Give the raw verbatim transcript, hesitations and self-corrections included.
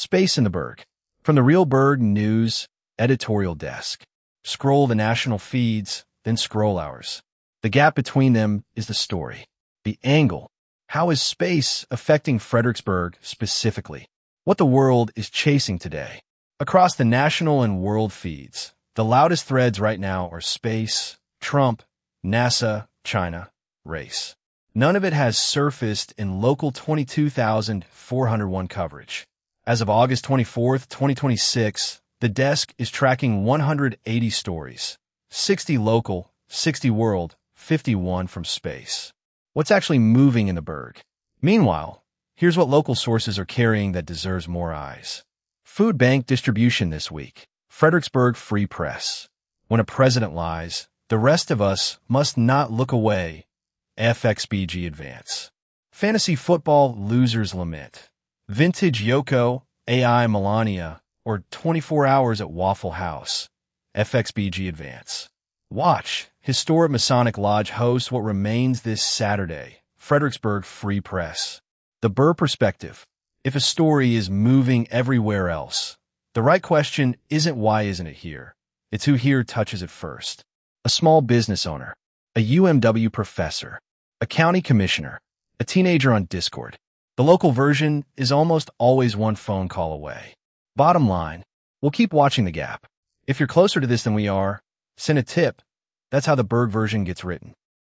Space in the Berg. From the Real Berg News editorial desk. Scroll the national feeds, then scroll ours. The gap between them is the story. The angle. How is space affecting Fredericksburg specifically? What the world is chasing today. Across the national and world feeds, the loudest threads right now are space, Trump, NASA, China, race. None of it has surfaced in local twenty-two thousand four hundred one coverage. As of August twenty-fourth, twenty twenty-six, the desk is tracking one hundred eighty stories, sixty local, sixty world, fifty-one from space. What's actually moving in the Berg? Meanwhile, here's what local sources are carrying that deserves more eyes. Food bank distribution this week. Fredericksburg Free Press. When a president lies, the rest of us must not look away. F X B G Advance. Fantasy football losers lament. Vintage Yoko, A I Melania, or twenty-four hours at Waffle House. F X B G Advance. Watch. Historic Masonic Lodge hosts what remains this Saturday. Fredericksburg Free Press. The Burr Perspective. If a story is moving everywhere else, the right question isn't why isn't it here? It's who here touches it first. A small business owner, a U M W professor, a county commissioner, a teenager on Discord. The local version is almost always one phone call away. Bottom line, we'll keep watching the gap. If you're closer to this than we are, send a tip. That's how the Berg version gets written.